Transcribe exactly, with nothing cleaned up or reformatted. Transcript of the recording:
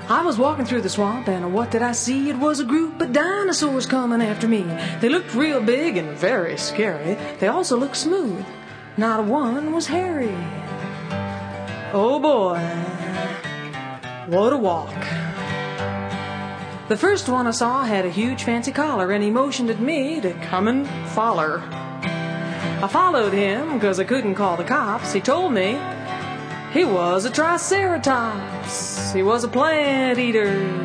I was walking through the swamp, and what did I see? It was a group of dinosaurs coming after me. They looked real big and very scary. They also looked smooth. Not one was hairy. Oh boy, what a walk. The first one I saw had a huge fancy collar, and he motioned at me to come and foller. I followed him because I couldn't call the cops. He told me he was a triceratops. He was a plant eater.